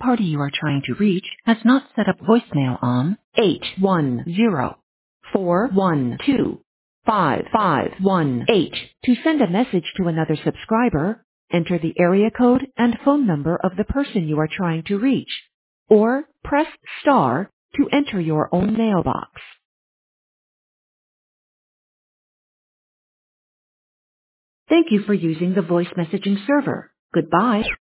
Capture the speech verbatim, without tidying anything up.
party you are trying to reach has not set up voicemail on eight one zero four one two five five one eight. To send a message to another subscriber, enter the area code and phone number of the person you are trying to reach, or press star to enter your own mailbox. Thank you for using the voice messaging server. Goodbye.